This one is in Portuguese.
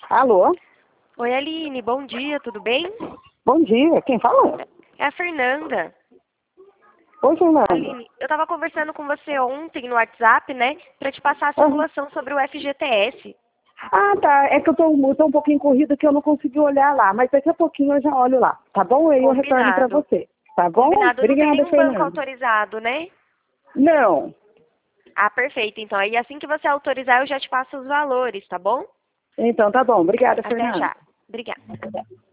Alô? Oi, Aline, bom dia, tudo bem? Bom dia, quem fala? É a Fernanda. Oi, Fernanda. Aline, eu estava conversando com você ontem no WhatsApp, né, para te passar a simulação sobre o FGTS. Ah, tá, é que eu tô um pouquinho corrida que eu não consegui olhar lá, mas daqui a pouquinho eu já olho lá, tá bom? Aí eu retorno pra Combinado. você, tá bom? Combinado, não tem Obrigada, nenhum banco Fernanda. autorizado, né? Não. Ah, perfeito, então. Aí assim que você autorizar, eu já te passo os valores, tá bom? Então tá bom, obrigada, Até Fernanda. já. Obrigada.